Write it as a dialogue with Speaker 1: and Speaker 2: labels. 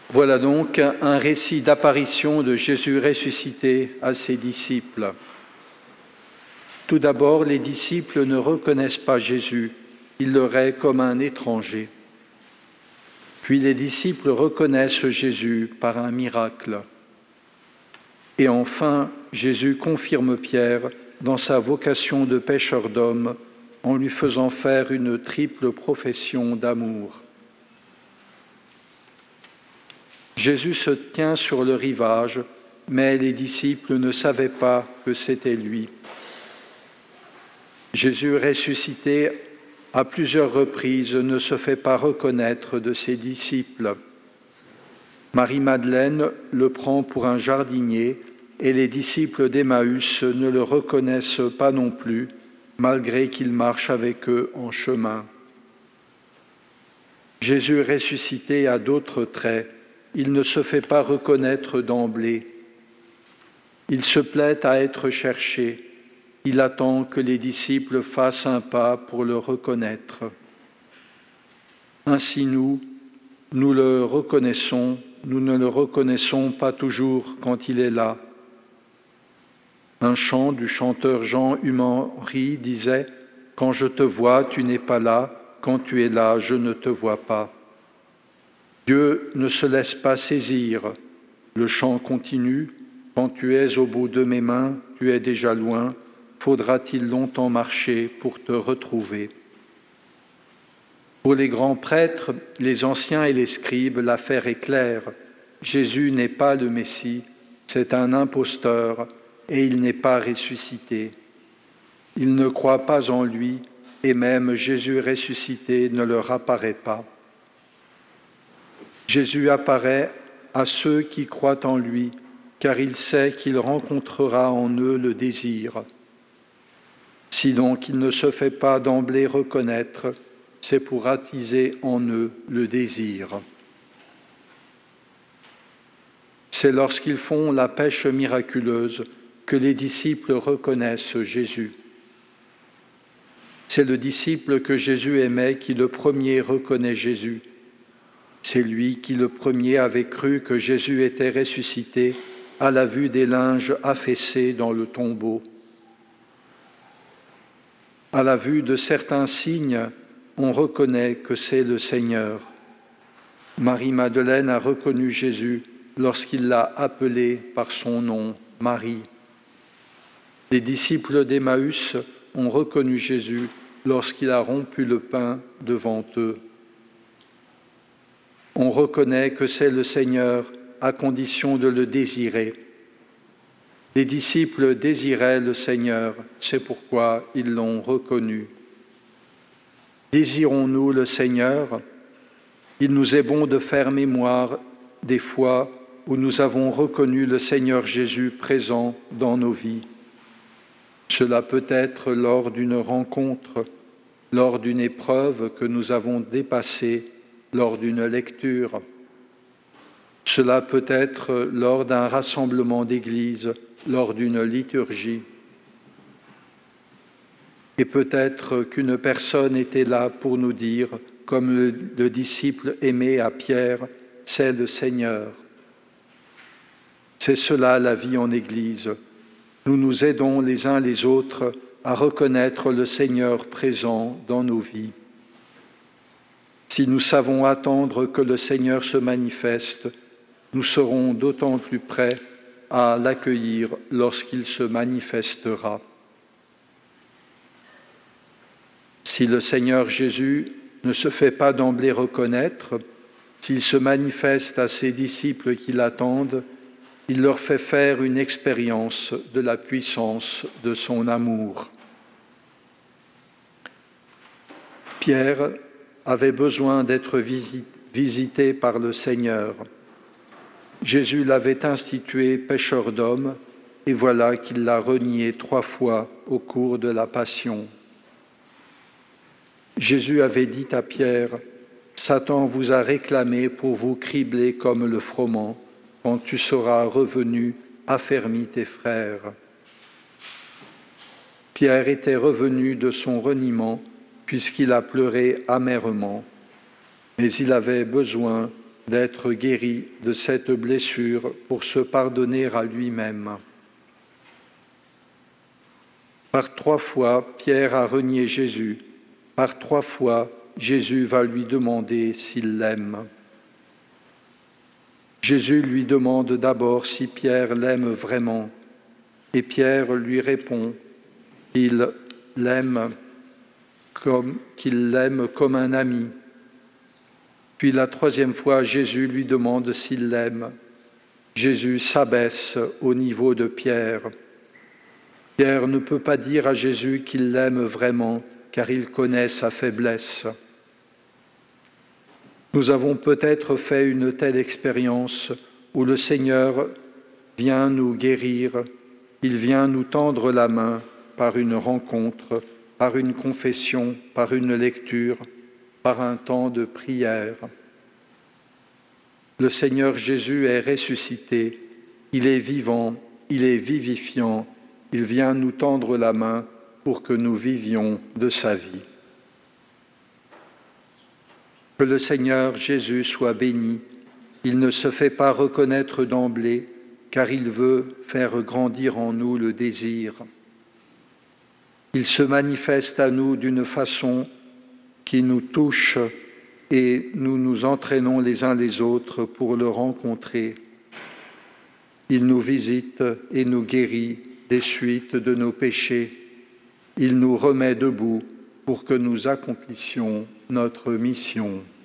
Speaker 1: Voilà donc un récit d'apparition de Jésus ressuscité à ses disciples. Tout d'abord, les disciples ne reconnaissent pas Jésus, ils le raient comme un étranger. Puis les disciples reconnaissent Jésus par un miracle. Et enfin, Jésus confirme Pierre dans sa vocation de pêcheur d'hommes en lui faisant faire une triple profession d'amour. Jésus se tient sur le rivage, mais les disciples ne savaient pas que c'était lui. Jésus ressuscité à plusieurs reprises ne se fait pas reconnaître de ses disciples. Marie-Madeleine le prend pour un jardinier et les disciples d'Emmaüs ne le reconnaissent pas non plus, malgré qu'il marche avec eux en chemin. Jésus ressuscité a d'autres traits. Il ne se fait pas reconnaître d'emblée. Il se plaît à être cherché. Il attend que les disciples fassent un pas pour le reconnaître. Ainsi nous le reconnaissons, nous ne le reconnaissons pas toujours quand il est là. Un chant du chanteur Jean Humenry disait « Quand je te vois, tu n'es pas là, quand tu es là, je ne te vois pas ». Dieu ne se laisse pas saisir. Le chant continue. Quand tu es au bout de mes mains, tu es déjà loin. Faudra-t-il longtemps marcher pour te retrouver? Pour les grands prêtres, les anciens et les scribes, l'affaire est claire. Jésus n'est pas le Messie, c'est un imposteur et il n'est pas ressuscité. Ils ne croient pas en lui et même Jésus ressuscité ne leur apparaît pas. Jésus apparaît à ceux qui croient en lui, car il sait qu'il rencontrera en eux le désir. Si donc il ne se fait pas d'emblée reconnaître, c'est pour attiser en eux le désir. C'est lorsqu'ils font la pêche miraculeuse que les disciples reconnaissent Jésus. C'est le disciple que Jésus aimait qui le premier reconnaît Jésus. C'est lui qui le premier avait cru que Jésus était ressuscité à la vue des linges affaissés dans le tombeau. À la vue de certains signes, on reconnaît que c'est le Seigneur. Marie-Madeleine a reconnu Jésus lorsqu'il l'a appelé par son nom, Marie. Les disciples d'Emmaüs ont reconnu Jésus lorsqu'il a rompu le pain devant eux. On reconnaît que c'est le Seigneur à condition de le désirer. Les disciples désiraient le Seigneur, c'est pourquoi ils l'ont reconnu. Désirons-nous le Seigneur? Il nous est bon de faire mémoire des fois où nous avons reconnu le Seigneur Jésus présent dans nos vies. Cela peut être lors d'une rencontre, lors d'une épreuve que nous avons dépassée, lors d'une lecture. Cela peut être lors d'un rassemblement d'église, lors d'une liturgie. Et peut-être qu'une personne était là pour nous dire, comme le disciple aimé à Pierre, c'est le Seigneur. C'est cela la vie en Église. Nous nous aidons les uns les autres à reconnaître le Seigneur présent dans nos vies. Si nous savons attendre que le Seigneur se manifeste, nous serons d'autant plus prêts à l'accueillir lorsqu'il se manifestera. Si le Seigneur Jésus ne se fait pas d'emblée reconnaître, s'il se manifeste à ses disciples qui l'attendent, il leur fait faire une expérience de la puissance de son amour. Pierre avait besoin d'être visité par le Seigneur. Jésus l'avait institué pêcheur d'hommes, et voilà qu'il l'a renié 3 fois au cours de la Passion. Jésus avait dit à Pierre, « Satan vous a réclamé pour vous cribler comme le froment. Quand tu seras revenu, affermis tes frères. » Pierre était revenu de son reniement, puisqu'il a pleuré amèrement, mais il avait besoin d'être guéri de cette blessure pour se pardonner à lui-même. Par 3 fois, Pierre a renié Jésus. Par 3 fois, Jésus va lui demander s'il l'aime. Jésus lui demande d'abord si Pierre l'aime vraiment, et Pierre lui répond qu'il l'aime comme un ami. Puis la 3e fois, Jésus lui demande s'il l'aime. Jésus s'abaisse au niveau de Pierre. Pierre ne peut pas dire à Jésus qu'il l'aime vraiment, car il connaît sa faiblesse. Nous avons peut-être fait une telle expérience où le Seigneur vient nous guérir, il vient nous tendre la main par une rencontre, par une confession, par une lecture, par un temps de prière. Le Seigneur Jésus est ressuscité, il est vivant, il est vivifiant, il vient nous tendre la main pour que nous vivions de sa vie. Que le Seigneur Jésus soit béni. Il ne se fait pas reconnaître d'emblée, car il veut faire grandir en nous le désir. Il se manifeste à nous d'une façon qui nous touche et nous nous entraînons les uns les autres pour le rencontrer. Il nous visite et nous guérit des suites de nos péchés. Il nous remet debout pour que nous accomplissions notre mission.